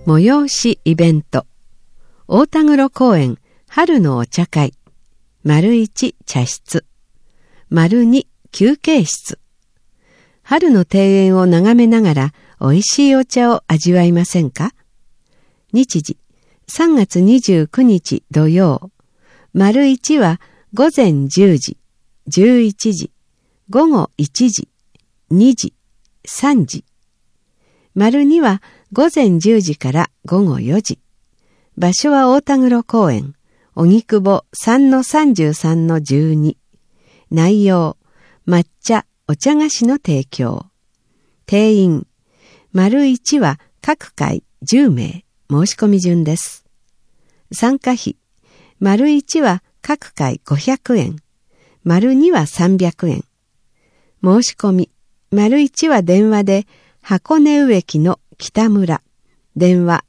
催しイベント。大田黒公園春のお茶会。1茶室。2休憩室。春の庭園を眺めながら美味しいお茶を味わいませんか？日時3月29日土曜。1は午前10時、11時、午後1時、2時、3時。2は午前10時から午後4時。場所は大田黒公園、荻窪 3-33-12。内容、抹茶、お茶菓子の提供。定員、1は各回10名、申し込み順です。参加費、1は各回500円、2は300円。申し込み、1は電話で箱根植木の北村、電話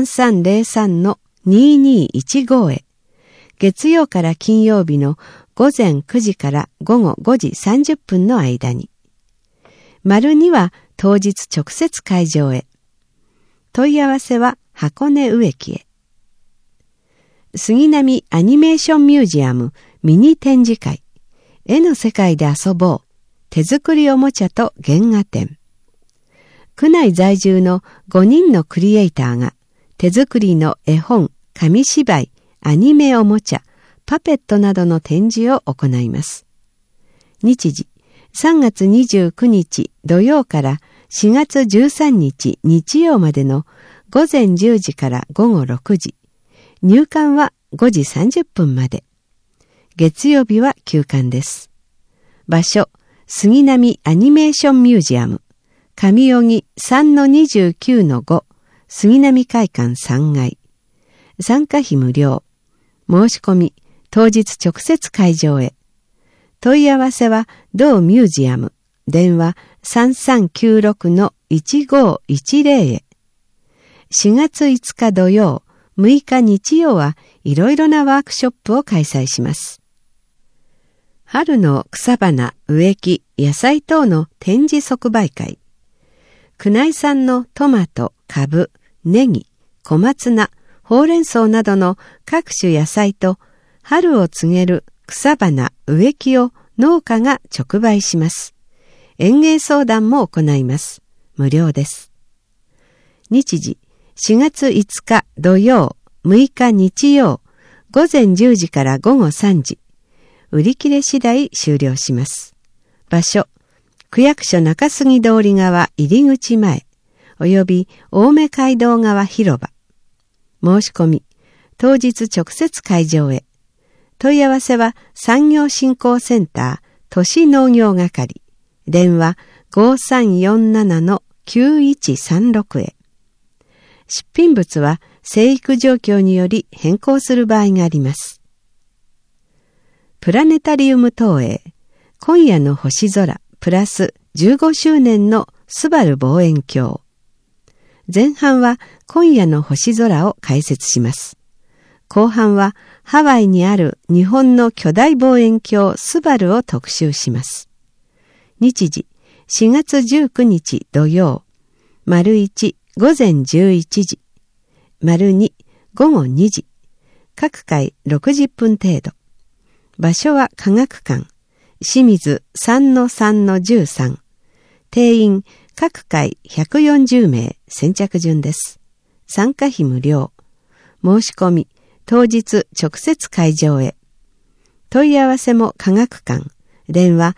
3303-2215 へ。月曜から金曜日の午前9時から午後5時30分の間に。2は当日直接会場へ。問い合わせは箱根植木へ。杉並アニメーションミュージアムミニ展示会。絵の世界で遊ぼう。手作りおもちゃと原画展。区内在住の5人のクリエイターが手作りの絵本、紙芝居、アニメおもちゃ、パペットなどの展示を行います。日時3月29日土曜から4月13日日曜までの午前10時から午後6時。入館は5時30分まで。月曜日は休館です。場所、杉並アニメーションミュージアム。上荻 3-29-5 杉並会館3階。参加費無料。申し込み当日直接会場へ。問い合わせは同ミュージアム。電話 3396-1510 へ。4月5日土曜、6日日曜はいろいろなワークショップを開催します。春の草花、植木、野菜等の展示即売会。区内産のトマト、カブ、ネギ、小松菜、ほうれん草などの各種野菜と春を告げる草花、植木を農家が直売します。園芸相談も行います。無料です。日時4月5日土曜、6日日曜、午前10時から午後3時。売り切れ次第終了します。場所、区役所中杉通り側入り口前、および青梅街道側広場。申し込み、当日直接会場へ。問い合わせは産業振興センター都市農業係。電話 5347-9136 へ。出品物は生育状況により変更する場合があります。プラネタリウム投影。今夜の星空プラス15周年のスバル望遠鏡。前半は今夜の星空を解説します。後半はハワイにある日本の巨大望遠鏡スバルを特集します。日時4月19日土曜。1午前11時。2午後2時。各回60分程度。場所は科学館。清水 3-3-13。定員各回140名、先着順です。参加費無料。申し込み当日直接会場へ。問い合わせも科学館。電話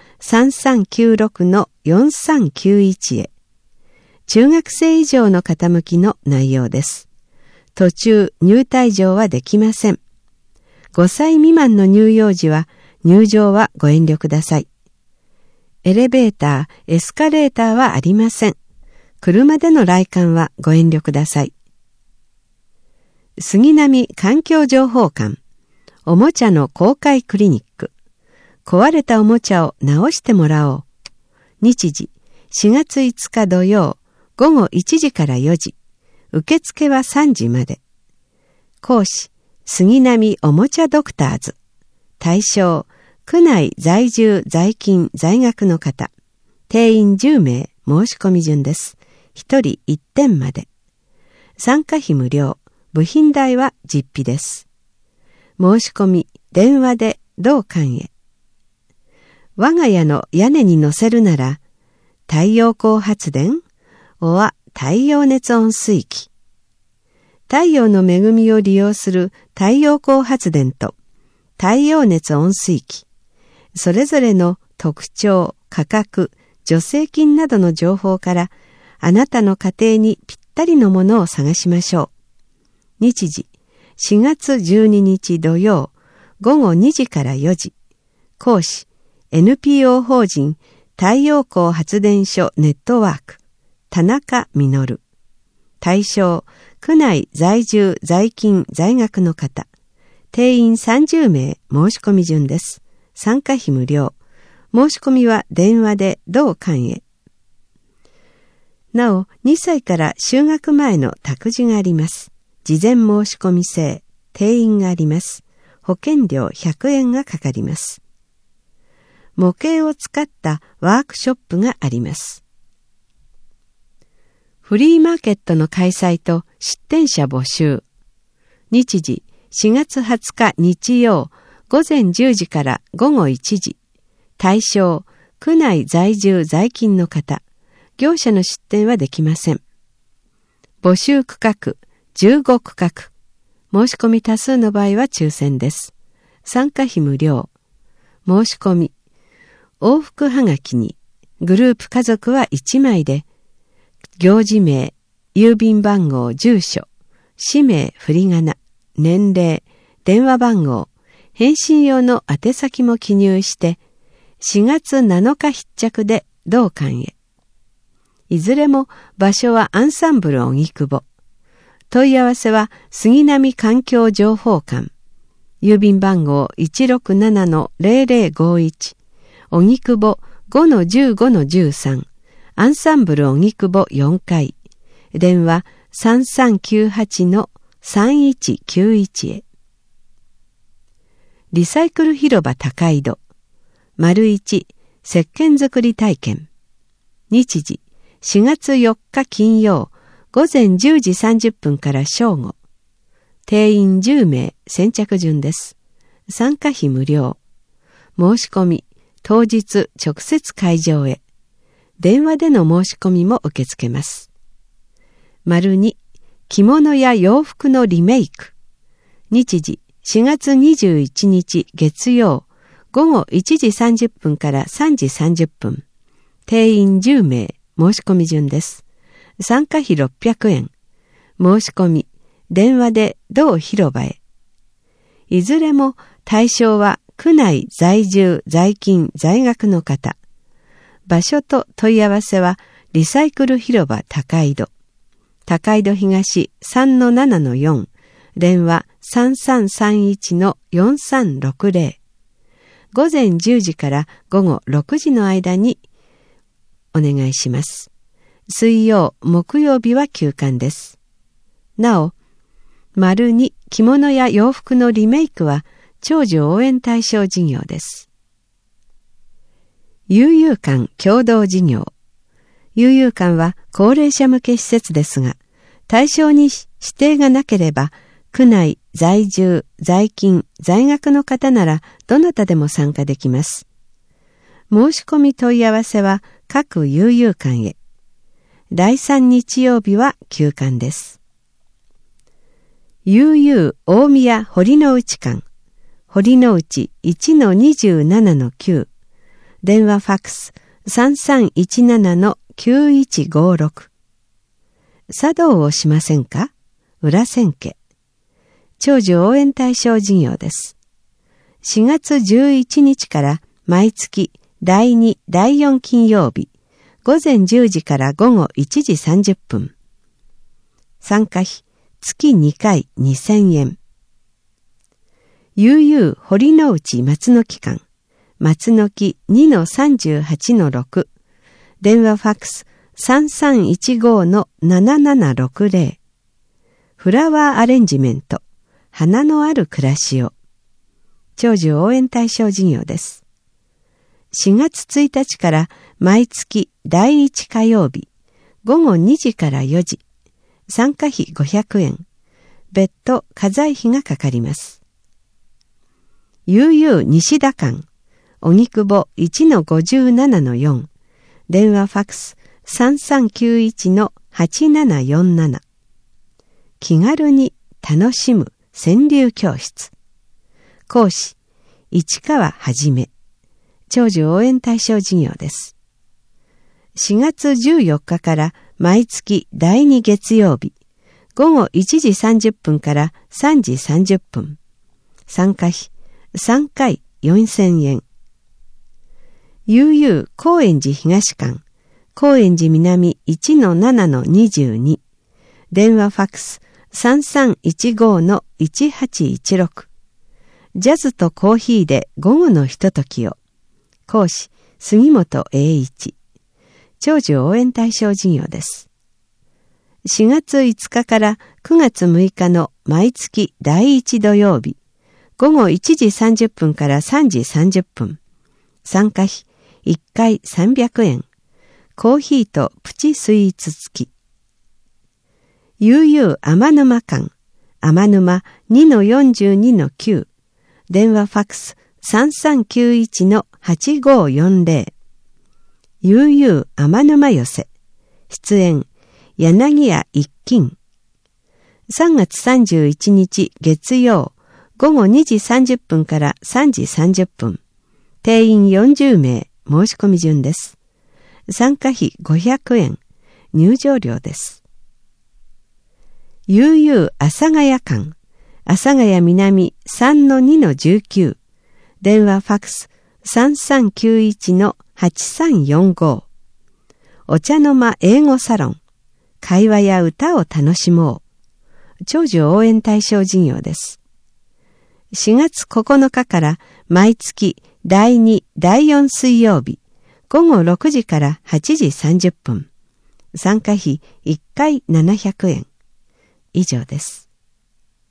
3396-4391 へ。中学生以上の方向きの内容です。途中入退場はできません。5歳未満の乳幼児は入場はご遠慮ください。エレベーター、エスカレーターはありません。車での来館はご遠慮ください。杉並環境情報館。おもちゃの公開クリニック。壊れたおもちゃを直してもらおう。日時4月5日土曜、午後1時から4時。受付は3時まで。講師、杉並おもちゃドクターズ。対象、区内在住在勤在学の方。定員10名、申し込み順です。1人1点まで。 参加費無料、部品代は実費です。申し込み、電話で同館へ。我が家の屋根に乗せるなら、太陽光発電、おは太陽熱温水器。太陽の恵みを利用する太陽光発電と太陽熱温水器、それぞれの特徴、価格、助成金などの情報から、あなたの家庭にぴったりのものを探しましょう。日時、4月12日土曜、午後2時から4時。講師、NPO 法人太陽光発電所ネットワーク、田中実。対象、区内在住在勤在学の方。定員30名申し込み順です。参加費無料。申し込みは電話で同館へ。なお、2歳から就学前の託児があります。事前申し込み制、定員があります。保険料100円がかかります。模型を使ったワークショップがあります。フリーマーケットの開催と出店者募集。日時4月20日日曜午前10時から午後1時。対象、区内在住在勤の方。業者の出店はできません。募集区画、15区画。申し込み多数の場合は抽選です。参加費無料。申し込み。往復はがきに、グループ家族は1枚で、行事名、郵便番号、住所、氏名、振り仮名、年齢、電話番号、返信用の宛先も記入して、4月7日必着で同館へ。いずれも場所はアンサンブル荻窪。問い合わせは杉並環境情報館。郵便番号 167-0051。荻窪 5-15-13。アンサンブル荻窪4階。電話 3398-3191 へ。リサイクル広場高井戸。1、石鹸作り体験。日時、4月4日金曜、午前10時30分から正午。定員10名、先着順です。参加費無料。申し込み、当日直接会場へ。電話での申し込みも受け付けます。2、着物や洋服のリメイク。日時、4月21日月曜、午後1時30分から3時30分。定員10名、申し込み順です。参加費600円。申し込み、電話で同広場へ。いずれも対象は区内在住在勤在学の方。場所と問い合わせはリサイクル広場高井戸。高井戸東 3-7-4。電話 3331-4360。午前10時から午後6時の間にお願いします。水曜、木曜日は休館です。なお、2、着物や洋服のリメイクは長寿応援対象事業です。悠々館共同事業。悠々館は高齢者向け施設ですが、対象に指定がなければ、区内在住、在勤、在学の方ならどなたでも参加できます。申し込み問い合わせは各悠々館へ。第3日曜日は休館です。悠々大宮堀之内館。堀之内 1-27-9。電話ファックス 3317-9156。茶道をしませんか？裏千家。長寿応援対象事業です。4月11日から毎月第2、第4金曜日、午前10時から午後1時30分。参加費、月2回2000円。悠々堀之内松の木館。松の木 2-38-6。電話ファックス 3315-7760。フラワーアレンジメント。花のある暮らしを。長寿応援対象事業です。4月1日から毎月第1火曜日、午後2時から4時。 参加費500円。別途家財費がかかります。UU 西田間、荻窪 1-57-4、電話ファクス 3391-8747。気軽に楽しむ川柳教室。講師、市川はじめ。長寿応援対象事業です。4月14日から毎月第2月曜日、午後1時30分から3時30分。参加費3回4000円。UU 高円寺東間、高円寺南 1-7-22。電話ファクス 3315-1816。ジャズとコーヒーで午後のひとときを。講師、杉本英一。長寿応援対象事業です。4月5日から9月6日の毎月第1土曜日、午後1時30分から3時30分。参加費1回300円。コーヒーとプチスイーツ付き。UU 天沼間、天沼 2-42-9。電話ファクス 3391-8540。UU 天沼寄せ。出演、柳家一金。3月31日月曜、午後2時30分から3時30分。定員40名、申し込み順です。参加費500円、入場料です。UU 阿佐ヶ谷間、阿佐ヶ谷南 3-2-19。電話ファクス 3391-8345。お茶の間英語サロン。会話や歌を楽しもう。長寿応援対象事業です。4月9日から毎月第2、第4水曜日、午後6時から8時30分。参加費1回700円。以上です。